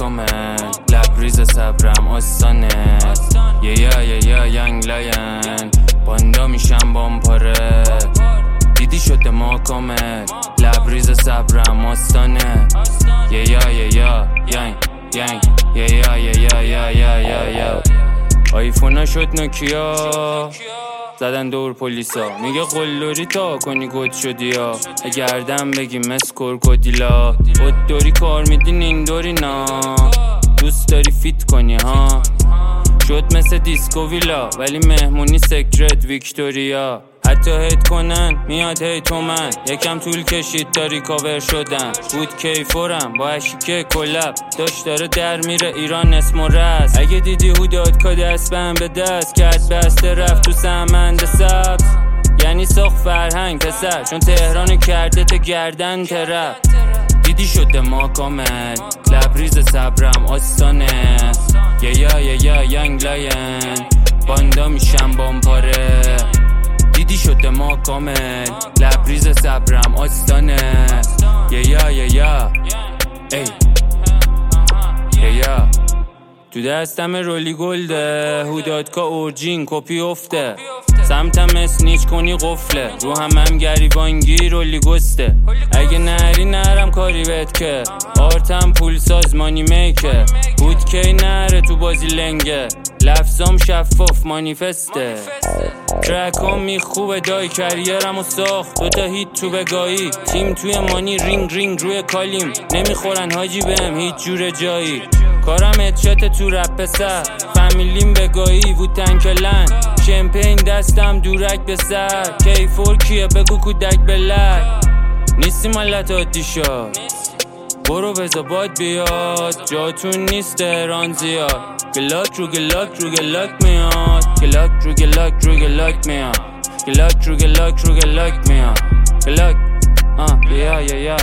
کامل لبریز صبرم آستانه یا ینگ لاین باندا میشم بامپاره دیدی شده ما کامل لبریز صبرم آستانه یا آیفونا شد نوکیا زدن دور پلیسا میگه قلدری تا کنی گد شدی یا گردم بگی مس کرکودیلا خود داری کار میدین این دوری نا دوست داری فیت کنی ها شد مثل دیسکو ویلا ولی مهمونی سکرت ویکتوریا حتی هیت کنن میاد هیت من یکم طول کشید داری کاور شدن بود کیفورم با اشیکه کلب داشت داره در میره ایران اسم و رست اگه دیدی هوداد که دست بهم به دست کرد بسته رفت تو سمند سبز یعنی ساخت فرهنگ پسر چون تهران کرده تا گردن ترپ دیدی شده ما کامل لبریز صبرم آستانه یا ینگ لاین باندا میشم بامپاره دیدی شده ما کامل لبریز صبرم آستانه یا تو دستم رولی گلده هودادکا اورجین کپی افته سمتم اسنیچ کنی قفله رو هم گریبانگی رولی گسته اگه نری نرم کاری بهت که آرتم پول ساز مانی میکه بود کی نره تو بازی لنگه لفظام شفاف مانیفسته ترکام میخوبه دای کریرم و ساخت دوتا هیت تو بگایی تیم توی مانی رینگ روی کالیم نمیخورن حاجی بهم هیچ جور جایی کارم ادشات تو رپ سر فامیلیم بگایی ووتن کلن شمپین دستم دورک به سر کیفور کیه بگو کودک بلک نیستی مالت عادی شد برو بزا باد بیاد جاتون نیست تهران زیاد گلاک رو گلاک میاد گلاک رو گلاک میاد گلاک رو گلاک میاد گلاک یا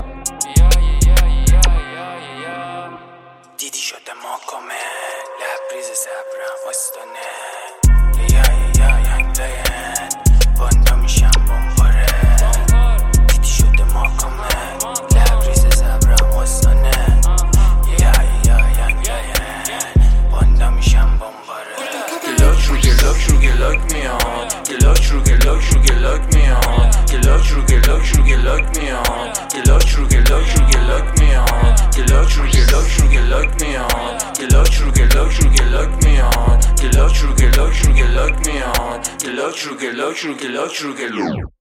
دیدی شده ما کامل لبریز صبرم آستانه یا ینگ لاین باندا میشم بامپاره دیدی شده ما کامل لبریز صبرم آستانه یا ینگ لاین باندا میشم بامپاره گلاک رو گلاک میاد گلاک رو گلاک میاد گلاک رو گلاک میاد گلاک رو گلاک میاد گلاک رو گلاک میاد گلاک رو گلاک میاد گلاک رو گلاک میاد گلاک رو گلاک